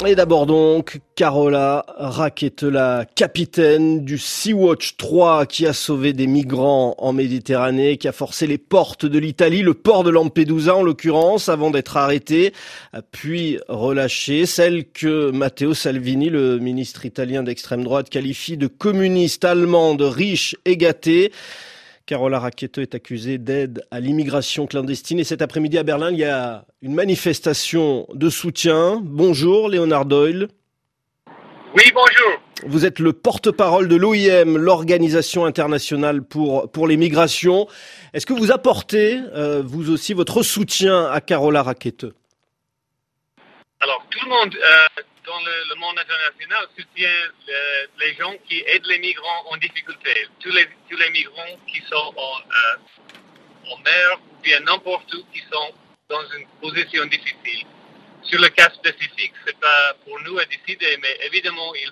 Et d'abord donc, Carola Rackete, la capitaine du Sea-Watch 3 qui a sauvé des migrants en Méditerranée, qui a forcé les portes de l'Italie, le port de Lampedusa en l'occurrence, avant d'être arrêtée, puis relâchée. Celle que Matteo Salvini, le ministre italien d'extrême droite, qualifie de communiste allemande, riche et gâtée. Carola Rackete est accusée d'aide à l'immigration clandestine et cet après-midi à Berlin, il y a une manifestation de soutien. Bonjour Léonard Doyle. Oui, bonjour. Vous êtes le porte-parole de l'OIM, l'Organisation internationale pour les migrations. Est-ce que vous apportez, vous aussi, votre soutien à Carola Rackete? Alors, tout le monde dans le monde international soutient les gens qui aident les migrants en difficulté. Tous les migrants qui sont en mer ou bien n'importe où qui sont dans une position difficile. Sur le cas spécifique, c'est pas pour nous à décider, mais évidemment, il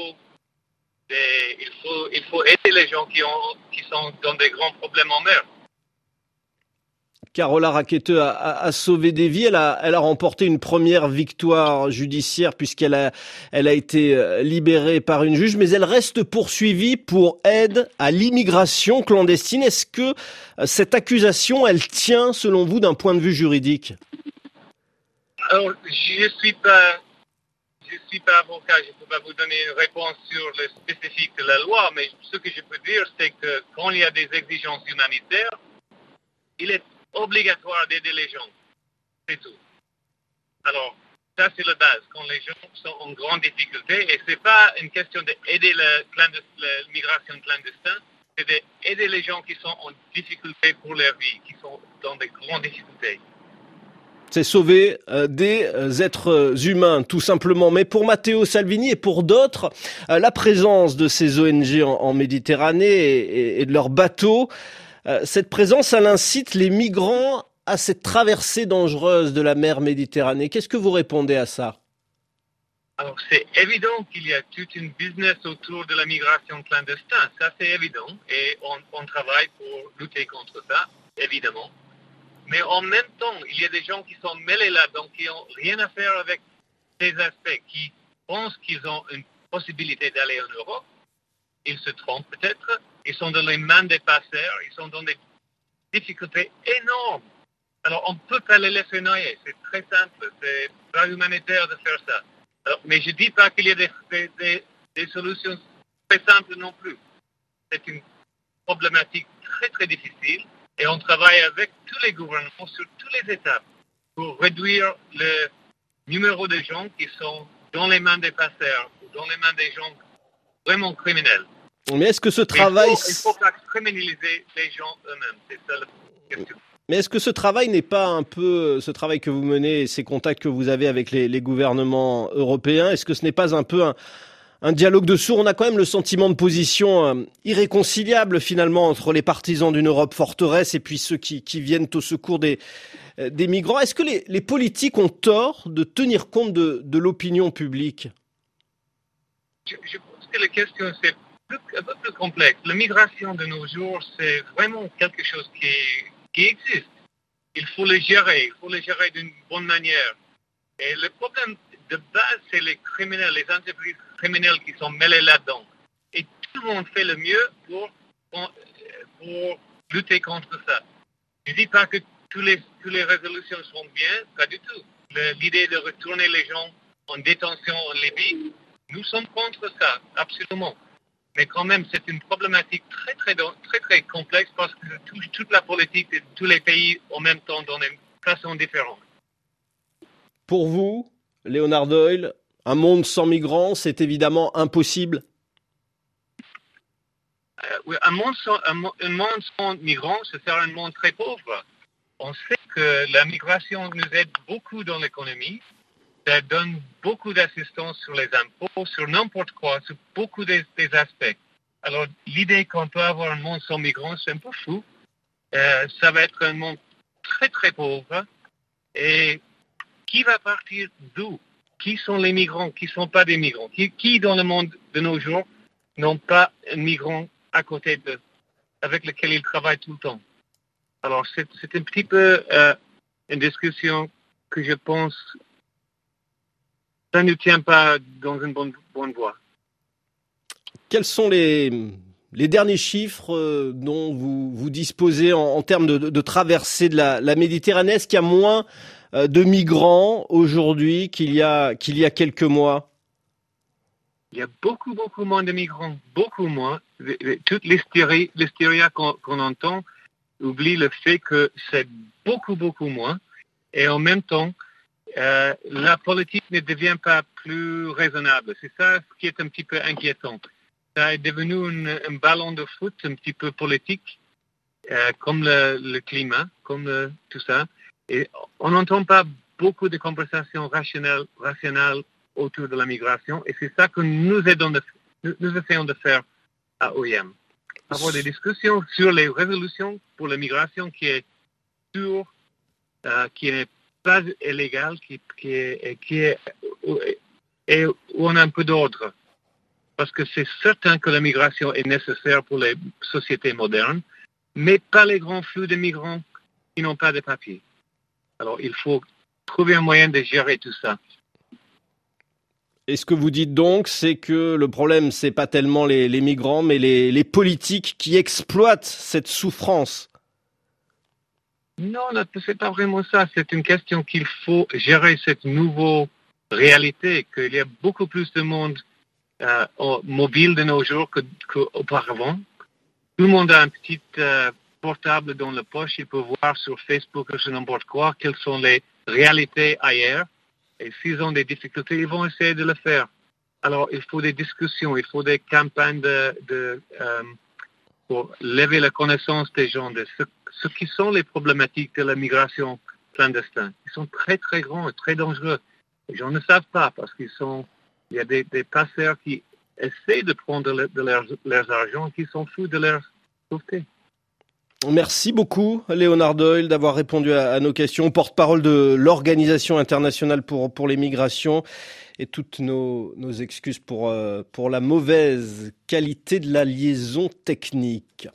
faut aider les gens qui sont dans des grands problèmes en mer. Carola Rackete a sauvé des vies. Elle a remporté une première victoire judiciaire puisqu'elle a été libérée par une juge, mais elle reste poursuivie pour aide à l'immigration clandestine. Est-ce que cette accusation, elle tient selon vous d'un point de vue juridique? Alors, je suis pas avocat, je ne peux pas vous donner une réponse sur le spécifique de la loi, mais ce que je peux dire, c'est que quand il y a des exigences humanitaires, il est obligatoire d'aider les gens. C'est tout. Alors, ça c'est la base. Quand les gens sont en grande difficulté, et c'est pas une question d'aider la migration clandestine, c'est d'aider les gens qui sont en difficulté pour leur vie, qui sont dans des grandes difficultés. C'est sauver des êtres humains, tout simplement. Mais pour Matteo Salvini et pour d'autres, la présence de ces ONG en Méditerranée et de leurs bateaux, cette présence, elle incite les migrants à cette traversée dangereuse de la mer Méditerranée. Qu'est-ce que vous répondez à ça? Alors, c'est évident qu'il y a toute une business autour de la migration clandestine. Ça, c'est évident. Et on travaille pour lutter contre ça, évidemment. Mais en même temps, il y a des gens qui sont mêlés là-dedans, qui n'ont rien à faire avec ces aspects, qui pensent qu'ils ont une possibilité d'aller en Europe. Ils se trompent peut-être. Ils sont dans les mains des passeurs. Ils sont dans des difficultés énormes. Alors, on ne peut pas les laisser noyer. C'est très simple. C'est pas humanitaire de faire ça. Alors, mais je ne dis pas qu'il y a des solutions très simples non plus. C'est une problématique très, très difficile. Et on travaille avec tous les gouvernements sur toutes les étapes pour réduire le numéro de gens qui sont dans les mains des passeurs ou dans les mains des gens vraiment criminels. Mais est-ce que ce travail... Il faut pas criminaliser les gens eux-mêmes. C'est ça la question. Mais est-ce que ce travail n'est pas un peu, ce travail que vous menez et ces contacts que vous avez avec les gouvernements européens, est-ce que ce n'est pas un peu un dialogue de sourds? On a quand même le sentiment de position irréconciliable finalement entre les partisans d'une Europe forteresse et puis ceux qui viennent au secours des migrants. Est-ce que les politiques ont tort de tenir compte de l'opinion publique? Je pense que la question c'est un peu plus complexe. La migration de nos jours, c'est vraiment quelque chose qui existe. Il faut le gérer d'une bonne manière. Et le problème de base, c'est les criminels, les entreprises criminelles qui sont mêlées là-dedans. Et tout le monde fait le mieux pour lutter contre ça. Je ne dis pas que toutes les résolutions sont bien, pas du tout. L'idée de retourner les gens en détention en Libye, nous sommes contre ça, absolument. Mais quand même, c'est une problématique très, très, très, très complexe parce que toute la politique de tous les pays en même temps dans une façon différente. Pour vous, Léonard Doyle, un monde sans migrants, c'est évidemment impossible? Oui, un monde sans migrants, ce serait un monde très pauvre. On sait que la migration nous aide beaucoup dans l'économie. Ça donne beaucoup d'assistance sur les impôts, sur n'importe quoi, sur beaucoup des aspects. Alors, l'idée qu'on peut avoir un monde sans migrants, c'est un peu fou. Ça va être un monde très, très pauvre. Et qui va partir d'où? Qui sont les migrants? Qui ne sont pas des migrants? Qui dans le monde de nos jours n'ont pas un migrant à côté d'eux, avec lequel ils travaillent tout le temps? Alors, c'est un petit peu une discussion que je pense ça ne tient pas dans une bonne voie. Quels sont les derniers chiffres dont vous disposez en termes de traversée de la Méditerranée? Est-ce qu'il y a moins de migrants aujourd'hui qu'il y a quelques mois? Il y a beaucoup moins de migrants, beaucoup moins. Toute l'hystérie qu'on entend oublie le fait que c'est beaucoup moins. Et en même temps, la politique ne devient pas plus raisonnable. C'est ça ce qui est un petit peu inquiétant. Ça est devenu un ballon de foot un petit peu politique, comme le climat, comme tout ça. Et on n'entend pas beaucoup de conversations rationnelles autour de la migration. Et c'est ça que nous essayons de faire à OIM. Avoir des discussions sur les résolutions pour la migration qui est sûre, qui n'est pas illégale, et où on a un peu d'ordre. Parce que c'est certain que la migration est nécessaire pour les sociétés modernes, mais pas les grands flux de migrants qui n'ont pas de papier. Alors, il faut trouver un moyen de gérer tout ça. Et ce que vous dites donc, c'est que le problème, c'est pas tellement les migrants, mais les politiques qui exploitent cette souffrance. Non, c'est pas vraiment ça. C'est une question qu'il faut gérer cette nouvelle réalité, qu'il y a beaucoup plus de monde mobile de nos jours qu'auparavant. Tout le monde a un petit portable dans la poche. Il peut voir sur Facebook ou sur n'importe quoi quelles sont les réalités ailleurs. Et s'ils ont des difficultés, ils vont essayer de le faire. Alors, il faut des discussions, il faut des campagnes pour lever la connaissance des gens de ce qui sont les problématiques de la migration clandestine. Ils sont très, très grands et très dangereux. Les gens ne savent pas parce il y a des passeurs qui essaient de prendre leurs argent et qui s'en foutent de leur sauveté. Merci beaucoup, Léonard Doyle, d'avoir répondu à nos questions. Porte-parole de l'Organisation internationale pour les migrations, et toutes nos excuses pour la mauvaise qualité de la liaison technique.